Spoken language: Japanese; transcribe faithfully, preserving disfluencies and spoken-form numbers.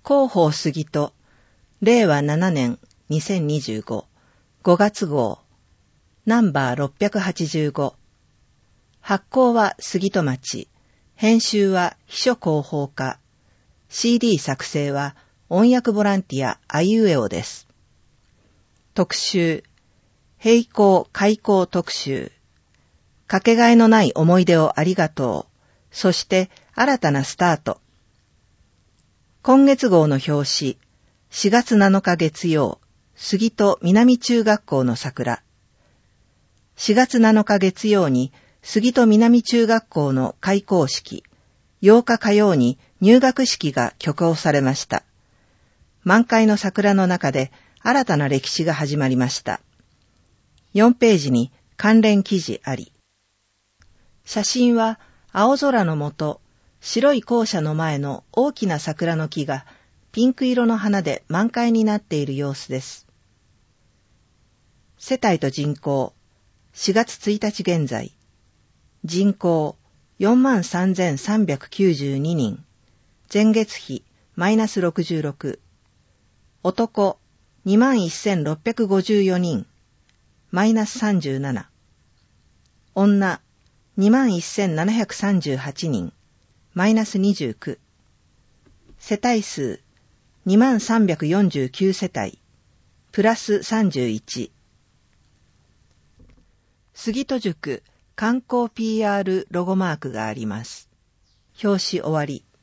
広報杉戸、れいわななねんにせんにじゅうご、ごがつ号、ナンバーろっぴゃくはちじゅうご。発行は杉戸町、編集は秘書広報課、シーディー 作成は音訳ボランティアあいうえおです。特集、閉校開校特集、かけがえのない思い出をありがとう、そして新たなスタート。今月号の表紙、しがつなのか月曜、杉戸南中学校の桜。しがつなのか月曜に杉戸南中学校の開校式、ようか火曜に入学式が挙行されました。満開の桜の中で新たな歴史が始まりました。よんページに関連記事あり。写真は青空の下、白い校舎の前の大きな桜の木がピンク色の花で満開になっている様子です。世帯と人口、しがつついたち現在、人口 よんまんさんぜんさんびゃくきゅうじゅうににん、前月比マイナスろくじゅうろく、男 にまんせんろっぴゃくごじゅうよにん、マイナスさんじゅうなな、女 にまんせんななひゃくさんじゅうはちにん、マイナスにじゅうきゅう、世帯数 にまんさんびゃくよんじゅうきゅう 世帯、プラスさんじゅういち。杉戸塾観光 ピーアール ロゴマークがあります。表紙終わり。